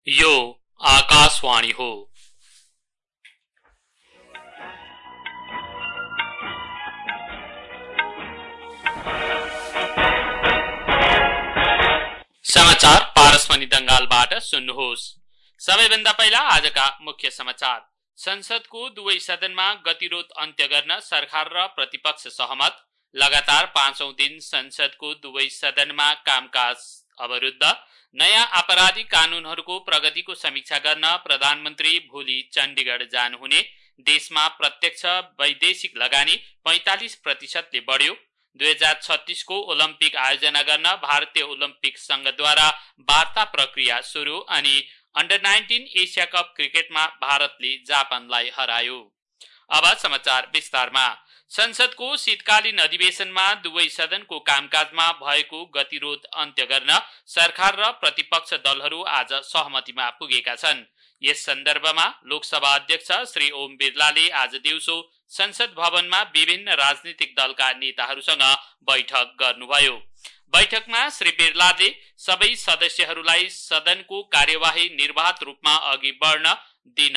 यो आकाशवाणी हो। समाचार पारसमणि दंगालबाट सुन्नुहोस्। सबैभन्दा पहिला आजका मुख्य समाचार। संसदको दुवै सदनमा गतिरोध अन्त्य गर्न सरकार र प्रतिपक्ष सहमत। लगातार 5औं दिन संसदको दुवै सदनमा कामकाज अवरुद्ध। नयाँ आपराधिक कानूनहरूको प्रगतिको समीक्षा गर्न प्रधानमन्त्री भोलि चण्डीगढ जानुहुने। देशमा प्रत्यक्ष वैदेशिक लगानी 45% ले बढ्यो। 2036 को ओलम्पिक आयोजना गर्न भारतीय ओलम्पिक संघद्वारा वार्ता प्रक्रिया सुरु। अनि अन्डर 19 एशिया कप क्रिकेटमा भारतले जापानलाई हरायो। अब समाचार विस्तारमा। संसदको शीतकालीन अधिवेशनमा दुवै सदनको कामकाजमा भएको गतिरोध अन्त्य गर्न सरकार र प्रतिपक्ष दलहरू आज सहमतिमा पुगेका छन्। यस सन्दर्भमा लोकसभा अध्यक्ष श्री ओम बिरलाले आज दिउँसो संसद भवनमा विभिन्न राजनीतिक दलका नेताहरूसँग बैठक गर्नुभयो। बैठकमा श्री बिरलाले सबै सदस्यहरूलाई सदनको कार्यवाही निर्वाध रूपमा अघि बढ्न दिन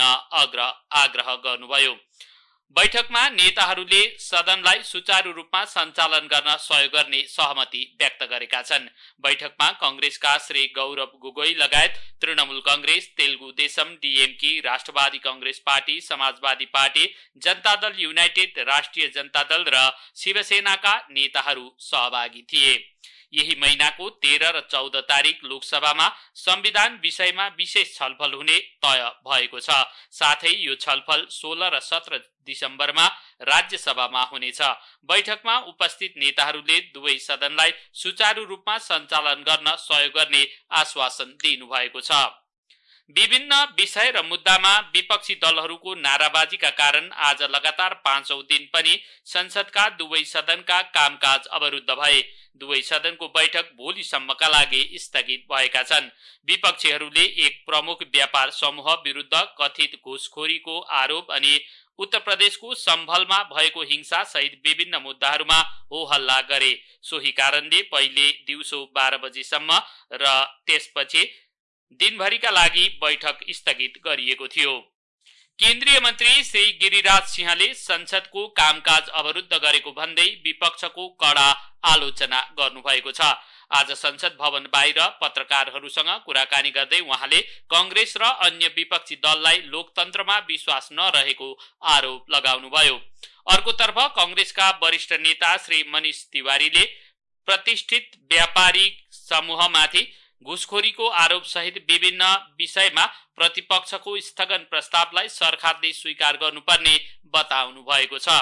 आग्रह गर्नुभयो। बैठकमा नेताहरूले सदनलाई सुचारू रूपमा सञ्चालन गर्न सहयोग गर्ने सहमति व्यक्त गरेका छन्। बैठकमा कंग्रेसका श्री गौरव गोगोई लगायत तृणमूल कंग्रेस, तेलुगु देशम, डीएमके, राष्ट्रवादी कांग्रेस पार्टी, समाजवादी पार्टी, जनता दल युनाइटेड, राष्ट्रिय जनता दल र शिवसेनाका नेताहरू सहभागी थिए। यही महिनाको 13 र 14 तारिक लोकसभामा संविधान विषयमा विशेष छलफल हुने तय भएको छ। साथै यो छलफल 16 र 17 दिसम्बरमा राज्यसभामा हुनेछ। बैठकमा उपस्थित नेताहरूले दुवै सदनलाई सुचारू रूपमा सञ्चालन गर्न सहयोग गर्ने आश्वासन दिनुभएको छ। विभिन्न विषय र मुद्दामा विपक्षी दलहरूको नाराबाजीका कारण आज लगातार 5औं दिन पनि संसदका दुवै सदनका कामकाज अवरुद्ध भए। दुवै सदनको बैठक भोलिसम्मका लागि स्थगित भएका छन्। विपक्षीहरूले एक प्रमुख व्यापार समूह विरुद्ध कथित घुसखोरीको आरोप अनि उत्तर प्रदेशको सम्भलमा भएको हिंसा सहित विभिन्न मुद्दाहरूमा हो हल्ला गरे। सोही कारणले पहिले दिउँसो 12 बजेसम्म र त्यसपछि दिनभरिका लागि बैठक स्थगित गरिएको थियो। केन्द्रीय मन्त्री श्री गिरिराज सिंहले संसदको कामकाज अवरुद्ध गरेको भन्दै विपक्षको कडा आलोचना गर्नुभएको छ। आज संसद भवन बाहिर पत्रकारहरूसँग कुराकानी गर्दै उहाँले कंग्रेस र अन्य विपक्षी दललाई लोकतन्त्रमा विश्वास नरहेको आरोप लगाउनुभयो। अर्कोतर्फ कंग्रेसका वरिष्ठ नेता श्री मनिष तिवारीले प्रतिष्ठित व्यापारिक समूहमाथि घुसखोरीको आरोप सहित विभिन्न विषयमा प्रतिपक्षको स्थगन प्रस्तावलाई सरकारले स्वीकार गर्नुपर्ने बताउनु भएको छ।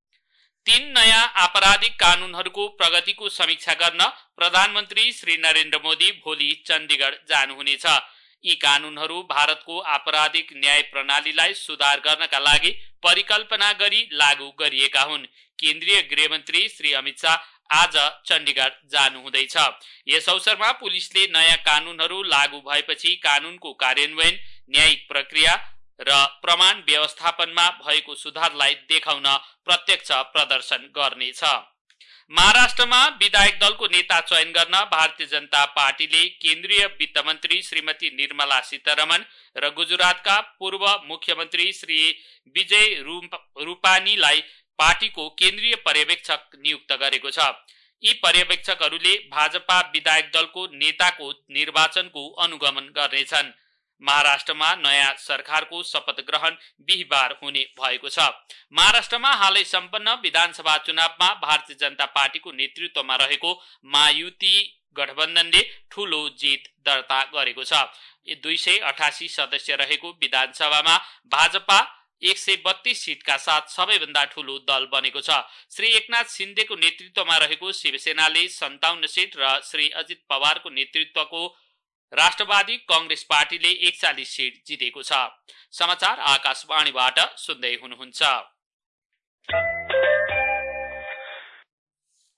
3 नयाँ आपराधिक कानूनहरूको प्रगतिको समीक्षा गर्न प्रधानमन्त्री श्री नरेन्द्र मोदी भोलि चण्डीगढ जानुहुनेछ। यी कानूनहरू भारतको आपराधिक न्याय प्रणालीलाई सुधार गर्नका लागि परिकल्पना गरी लागू गरिएका हुन्। केन्द्रीय गृहमन्त्री श्री अमित शाह आज चण्डीगढ जानुहुँदैछ। यस अवसरमा पुलिसले नयाँ कानूनहरू लागू भएपछि कानूनको कार्यान्वयन, न्यायिक प्रक्रिया र प्रमाण व्यवस्थापनमा भएको सुधारलाई देखाउन प्रत्यक्ष प्रदर्शन गर्नेछ। महाराष्ट्रमा विधायक दलको नेता चयन गर्न भारतीय जनता पार्टीले केन्द्रीय वित्त मन्त्री श्रीमती निर्मला सीतारमण र गुजरातका पूर्व मुख्यमन्त्री श्री विजय रूपानीलाई पार्टीको केन्द्रीय पर्यवेक्षक नियुक्त गरेको छ। यी पर्यवेक्षकहरूले भाजपा विधायक दलको नेताको निर्वाचनको अनुगमन गर्नेछन्। महाराष्ट्रमा नयाँ सरकारको शपथ ग्रहण बिहीबार हुने भएको छ। महाराष्ट्रमा हालै सम्पन्न विधानसभा चुनावमा भारतीय जनता पार्टीको नेतृत्वमा रहेको महायुति गठबन्धनले ठूलो जित दर्ता गरेको छ। 288 सदस्य रहेको विधानसभामा भाजपा 132 सीटका साथ सबैभन्दा ठूलो दल बनेको छ। श्री एकनाथ सिन्देको नेतृत्वमा रहेको शिवसेनाले 57 सीट र श्री अजित पवारको नेतृत्वको राष्ट्रवादी कांग्रेस पार्टीले 41 सीट जितेको छ। समाचार आकाशवाणीबाट सुन्दै हुनुहुन्छ।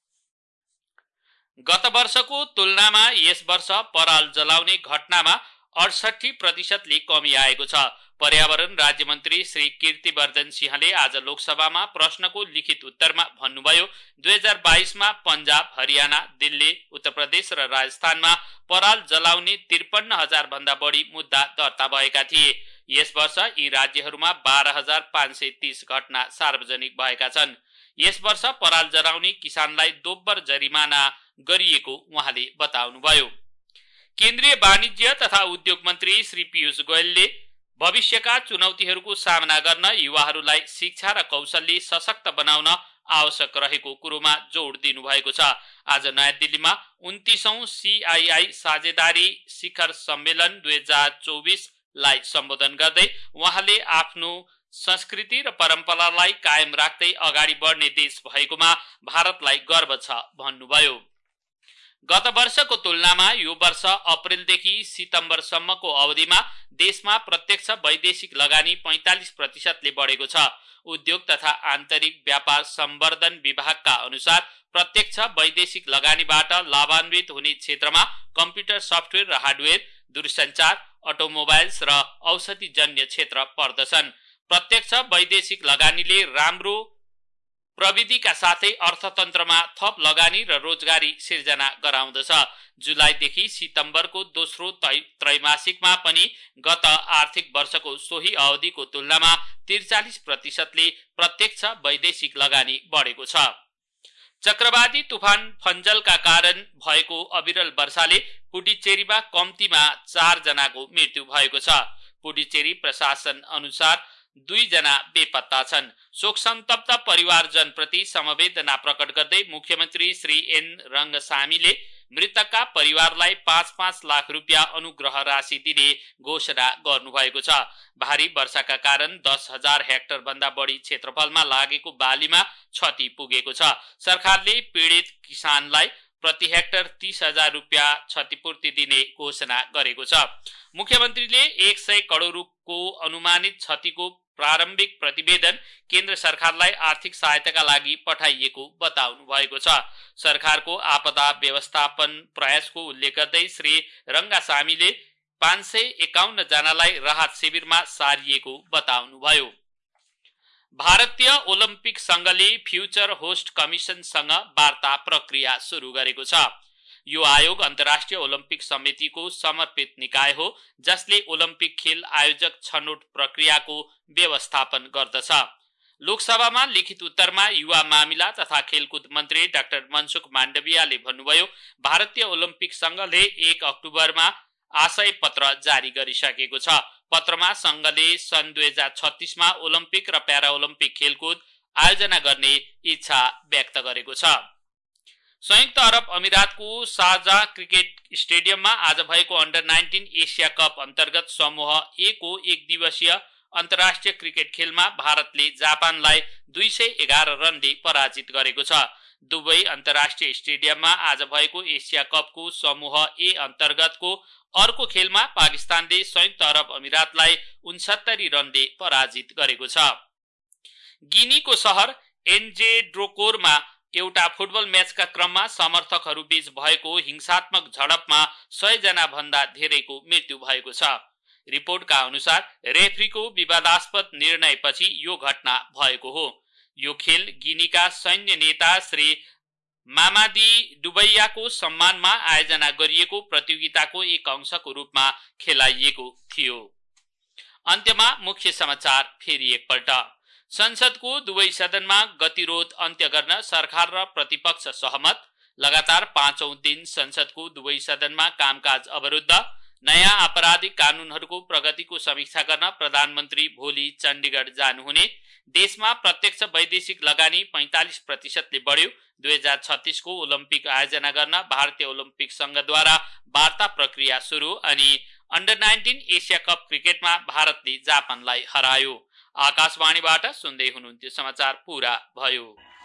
गत वर्षको तुलनामा यस वर्ष पराल जलाउने घटनामा 68% कमी आएको छ। पर्यावरण राज्य मन्त्री श्री कीर्तिवर्धन सिंहले आज लोकसभामा प्रश्नको लिखित उत्तरमा भन्नुभयो, 2022 मा पञ्जाब, हरियाना, दिल्ली, उत्तर प्रदेश र राजस्थानमा पराल जलाउने 53,000 भन्दा बढी मुद्दा दर्ता भएका थिए। यस वर्ष यी राज्यहरूमा 12,530 घटना सार्वजनिक भएका छन्। यस वर्ष पराल जलाउने किसानलाई दोब्बर जरिमाना गरिएको उहाँले बताउनुभयो। केन्द्रीय वाणिज्य तथा उद्योग मन्त्री श्री पीयूष गोयलले भविष्यका चुनौतीहरूको सामना गर्न युवाहरूलाई शिक्षा र कौशलले सशक्त बनाउन आवश्यक रहेको कुरोमा जोड दिनुभएको छ। आज नयाँ दिल्लीमा 29औं CII साझेदारी शिखर सम्मेलन 2024 लाई सम्बोधन गर्दै उहाँले आफ्नो संस्कृति र परम्परालाई कायम राख्दै अगाडि बढ्ने देश भएकोमा भारतलाई गर्व छ भन्नुभयो। गत वर्षको तुलनामा यो वर्ष अप्रेलदेखि सितम्बरसम्मको अवधिमा देशमा प्रत्यक्ष वैदेशिक लगानी 45% ले बढेको छ। उद्योग तथा आन्तरिक व्यापार सम्वर्धन विभागका अनुसार प्रत्यक्ष वैदेशिक लगानीबाट लाभान्वित हुने क्षेत्रमा कम्प्युटर सफ्टवेयर र हार्डवेयर, दूरसञ्चार, अटोमोबाइल्स र औषधिजन्य क्षेत्र पर्दछन्। प्रत्यक्ष वैदेशिक लगानीले राम्रो प्रविधिका साथै अर्थतन्त्रमा थप लगानी र रोजगारी सिर्जना गराउँदछ। जुलाईदेखि सितम्बरको दोस्रो त्रैमासिकमा पनि गत आर्थिक वर्षको सोही अवधिको तुलनामा 43% ले प्रत्यक्ष वैदेशिक लगानी बढेको छ। चक्रवाती तुफान फन्जलका कारण भएको अविरल वर्षाले पुडुचेरीमा कम्तीमा 4 जनाको मृत्यु भएको छ। पुडुचेरी प्रशासन अनुसार 2 जना बेपत्ता छन्। शोक सन्तप्त परिवारजनप्रति समवेदना प्रकट गर्दै मुख्यमन्त्री श्री एन रंगसामीले मृतकका परिवारलाई 5-5 लाख रुपियाँ अनुग्रह राशि दिने घोषणा गर्नुभएको छ। भारी वर्षाका कारण 10,000 हेक्टर भन्दा बढी क्षेत्रफलमा लागेको बालीमा क्षति पुगेको छ। सरकारले पीडित किसानलाई प्रति हेक्टर 30,000 रुपियाँ क्षतिपूर्ति दिने घोषणा गरेको छ। मुख्यमन्त्रीले 100 करोडको अनुमानित क्षतिको प्रारम्भिक प्रतिवेदन केन्द्र सरकारलाई आर्थिक सहायताका लागि पठाइएको बताउनु भएको छ। सरकारको आपदा व्यवस्थापन प्रयासको उल्लेख गर्दै श्री रंगासामीले 551 जनालाई राहत शिविरमा सारिएको बताउनुभयो। भारतीय ओलम्पिक संघले फ्युचर होस्ट कमिसनसँग वार्ता प्रक्रिया सुरु गरेको छ। यो आयोग अन्तर्राष्ट्रिय ओलम्पिक समितिको समर्पित निकाय हो, जसले ओलम्पिक खेल आयोजक छनौट प्रक्रियाको व्यवस्थापन गर्दछ। लोकसभामा लिखित उत्तरमा युवा मामिला तथा खेलकुद मन्त्री डाक्टर मनसुख माण्डवियाले भन्नुभयो, भारतीय ओलम्पिक संघले 1 अक्टोबरमा आशय पत्र जारी गरिसकेको छ। पत्रमा संघले सन् 2036 मा ओलम्पिक र प्यारा ओलम्पिक खेलकुद आयोजना गर्ने इच्छा व्यक्त गरेको छ। संयुक्त अरब अमिरातको शारजा क्रिकेट स्टेडियममा आज भएको अन्डर 19 एसिया कप अन्तर्गत समूह ए को एक दिवसीय अन्तर्राष्ट्रिय क्रिकेट खेलमा भारतले जापानलाई 211 रनले पराजित गरेको छ। दुबई अन्तर्राष्ट्रिय स्टेडियममा आज भएको एसिया कपको समूह ए अन्तर्गतको अर्को खेलमा पाकिस्तानले संयुक्त अरब अमिरातलाई 69 रनले पराजित गरेको छ। गिनीको शहर एन्जेड्रोकोरमा एउटा फुटबल म्याचका क्रममा समर्थकहरूबीच भएको हिंसात्मक झडपमा 100 जना भन्दा धेरैको मृत्यु भएको छ। रिपोर्टका अनुसार रेफ्रीको विवादास्पद निर्णयपछि यो घटना भएको हो। यो खेल गिनीका सैन्य नेता श्री मामादी डुबैयाको सम्मानमा आयोजना गरिएको प्रतियोगिताको एक अंशको रूपमा खेलाइएको थियो। अन्त्यमा मुख्य समाचार फेरि एकपल्ट। संसदको दुवै सदनमा गतिरोध अन्त्य गर्न सरकार र प्रतिपक्ष सहमत। लगातार 5औं दिन संसदको दुवै सदनमा कामकाज अवरुद्ध। नयाँ आपराधिक कानूनहरूको प्रगतिको समीक्षा गर्न प्रधानमन्त्री भोलि चण्डीगढ जानुहुने। देशमा प्रत्यक्ष वैदेशिक लगानी 45% ले बढ्यो। 2036 को ओलम्पिक आयोजना गर्न भारतीय ओलम्पिक संघद्वारा वार्ता प्रक्रिया सुरु। अनि अन्डर 19 एसिया कप क्रिकेटमा भारतले जापानलाई हरायो। आकाशवाणीबाट सुन्दै हुनुहुन्थ्यो समाचार पूरा भयो।